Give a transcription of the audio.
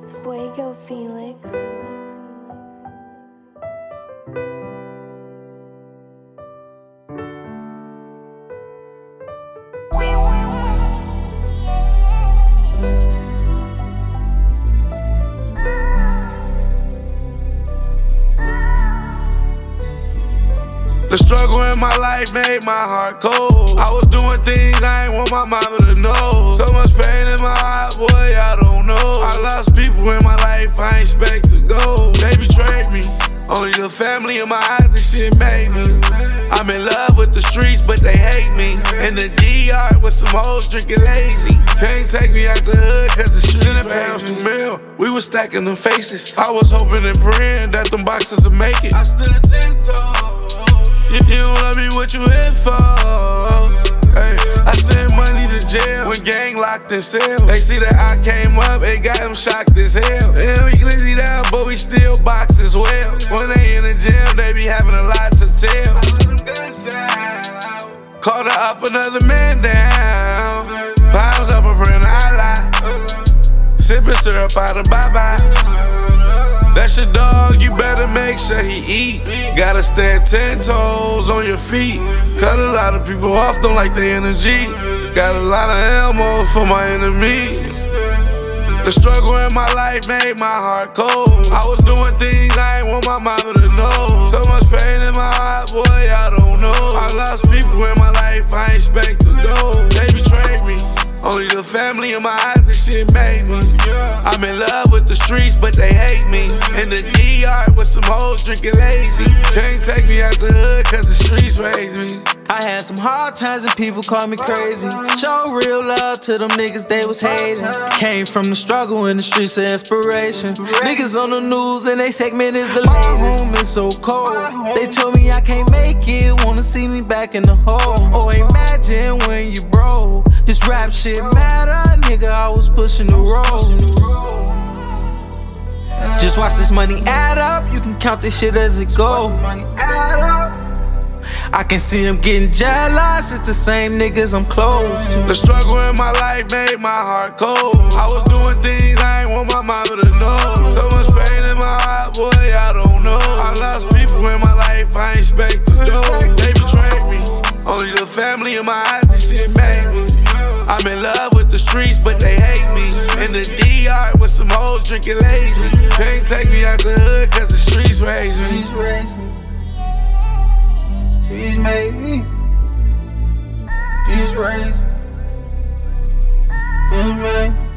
Fuego Felix. The struggle in my life made my heart cold. I was doing things I ain't want my mama to know. So much pain in my heart, boy, I don't know. I lost people in my life I ain't expect to go. They betrayed me. Only the family in my eyes, this shit made me. I'm in love with the streets, but they hate me. In the DR with some hoes drinking lazy. Can't take me out the hood, cause the streets pounds to meal. We was stacking them faces. I was hoping and praying that them boxes would make it. I stood at 10 toes. You don't love me, what you here for? Hey, I sent money to jail when gang locked in cells. They see that I came up, it got them shocked as hell. And we glizzied out, but we still box as well. When they in the jail, they be having a lot to tell. I let them guns out. Called her up, another man down. Palms up, a praying I lie. Sipping syrup out of bye-bye. That's your dog, you better make sure he eat. Gotta stand 10 toes on your feet. Cut a lot of people off, don't like their energy. Got a lot of ammo for my enemies. The struggle in my life made my heart cold. I was doing things I ain't want my mama to know. So much pain in my heart, boy, I don't know. I lost people in my life I ain't expect to go. They betrayed me. Only the family in my eyes, this shit made me. I'm in love with the streets, but they hate me. In the DR with some hoes drinking lazy. Can't take me out the hood, cause the streets raised me. I had some hard times and people call me crazy. Show real love to them niggas they was hating. Came from the struggle in the streets of inspiration. Niggas on the news and they segment is the latest. My home is so cold. They told me I can't make it, wanna see me back in the hole. Oh, imagine when you broke. This rap shit matter, nigga, I was pushing the road. Just watch this money add up, you can count this shit as it go. I can see them getting jealous, it's the same niggas I'm close to. The struggle in my life made my heart cold. I was doing things I ain't want my mama to know. So much pain in my heart, boy, I don't know. I lost people in my life I ain't expect to go. They betrayed me. Only the family in my eyes, this shit made me. I'm in love with the streets, but they hate me. In the DR with some hoes drinking lazy. Can't take me out the hood, cause the streets raised me. She's made me. She's raised me.